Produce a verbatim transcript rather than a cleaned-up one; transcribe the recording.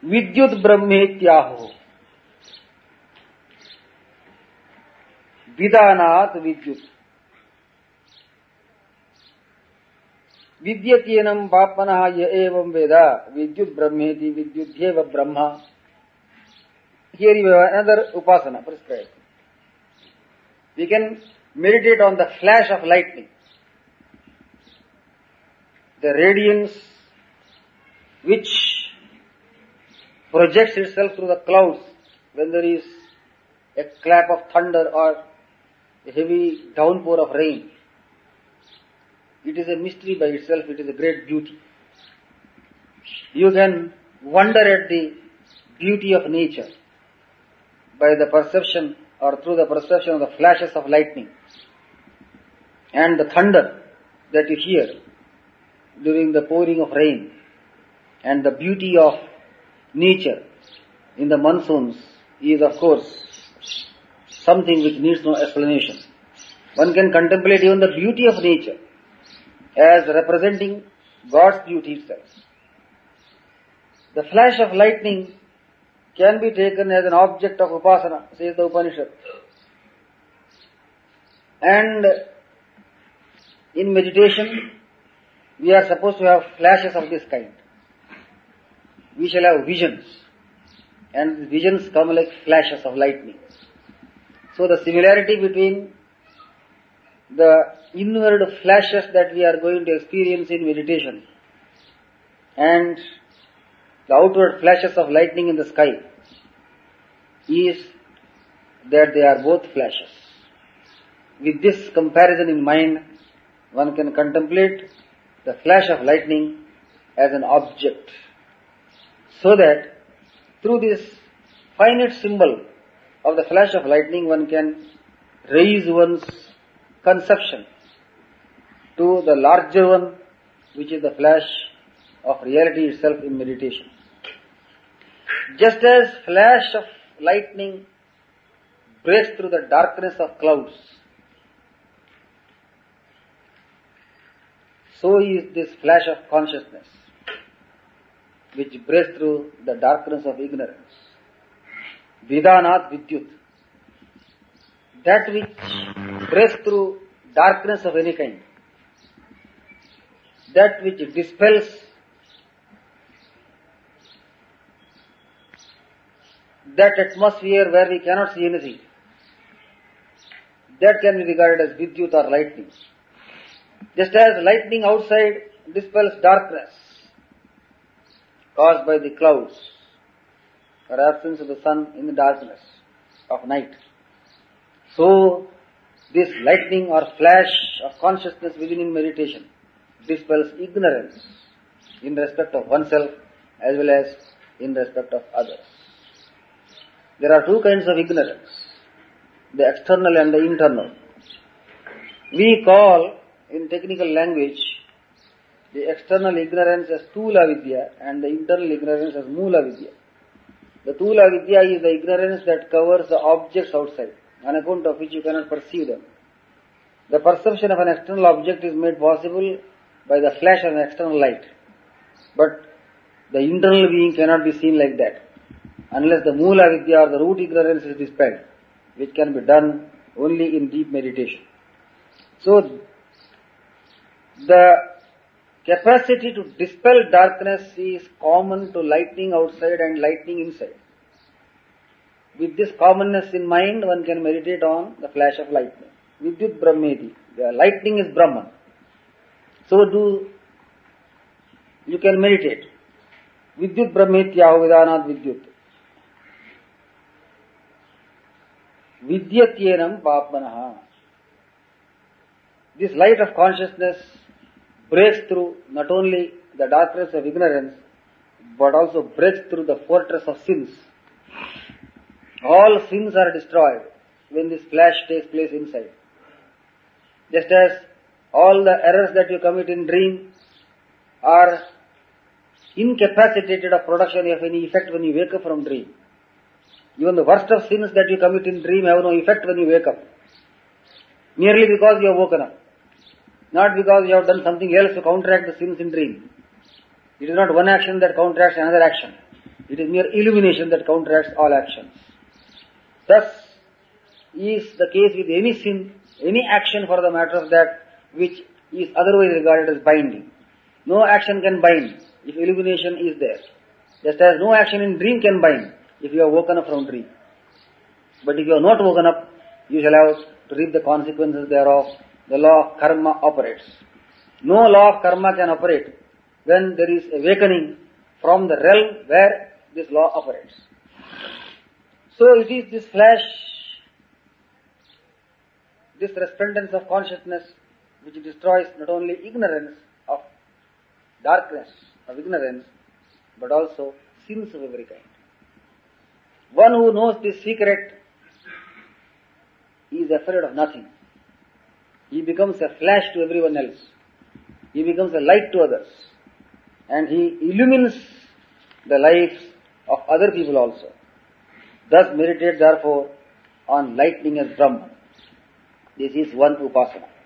Vidyut Brahmetyaho. Vidanat Vidyut. Vidyatyenam papanaha ya evam veda. Vidyut Brahmeti Vidyutyeva Brahma. Here you have another upasana prescribed. We can meditate on the flash of lightning, the radiance which projects itself through the clouds when there is a clap of thunder or a heavy downpour of rain. It is a mystery by itself, it is a great beauty. You can wonder at the beauty of nature by the perception or through the perception of the flashes of lightning and the thunder that you hear during the pouring of rain, and the beauty of nature in the monsoons is of course something which needs no explanation. One can contemplate even the beauty of nature as representing God's beauty itself. The flash of lightning can be taken as an object of upasana, says the Upanishad. And in meditation, we are supposed to have flashes of this kind. We shall have visions, and visions come like flashes of lightning. So the similarity between the inward flashes that we are going to experience in meditation and the outward flashes of lightning in the sky is that they are both flashes. With this comparison in mind, one can contemplate the flash of lightning as an object, so that through this finite symbol of the flash of lightning one can raise one's conception to the larger one, which is the flash of reality itself in meditation. Just as flash of lightning breaks through the darkness of clouds, so is this flash of consciousness which breaks through the darkness of ignorance. Vidanat Vidyut. That which breaks through darkness of any kind, that which dispels that atmosphere where we cannot see anything, that can be regarded as Vidyut or lightning. Just as lightning outside dispels darkness caused by the clouds or absence of the sun in the darkness of night, so this lightning or flash of consciousness within in meditation dispels ignorance in respect of oneself as well as in respect of others. There are two kinds of ignorance, the external and the internal. We call in technical language the external ignorance as Stula Vidya and the internal ignorance as Mula Vidya. The Stula Vidya is the ignorance that covers the objects outside, on account of which you cannot perceive them. The perception of an external object is made possible by the flash of an external light. But the internal being cannot be seen like that, unless the Mula Vidya or the root ignorance is dispelled, which can be done only in deep meditation. So, the capacity to dispel darkness is common to lightning outside and lightning inside. With this commonness in mind, one can meditate on the flash of lightning. Vidyut Brahmeti. The lightning is Brahman. So do you can meditate. Vidyut Brahmetyaho Vidanat Vidyut. Vidyatyenam Papmanaha. This light of consciousness breaks through not only the darkness of ignorance, but also breaks through the fortress of sins. All sins are destroyed when this flash takes place inside. Just as all the errors that you commit in dream are incapacitated of production of any effect when you wake up from dream. Even the worst of sins that you commit in dream have no effect when you wake up, merely because you have woken up, not because you have done something else to counteract the sins in dream. It is not one action that counteracts another action. It is mere illumination that counteracts all actions. Thus is the case with any sin, any action for the matter of that, which is otherwise regarded as binding. No action can bind if illumination is there. Just as no action in dream can bind if you have woken up from dream. But if you have not woken up, you shall have to reap the consequences thereof. The law of karma operates. No law of karma can operate when there is awakening from the realm where this law operates. So it is this flash, this resplendence of consciousness which destroys not only ignorance of darkness, of ignorance, but also sins of every kind. One who knows this secret is afraid of nothing. He becomes a flash to everyone else. He becomes a light to others. And he illumines the lives of other people also. Thus meditate therefore on lightning as Brahman. This is one upasana.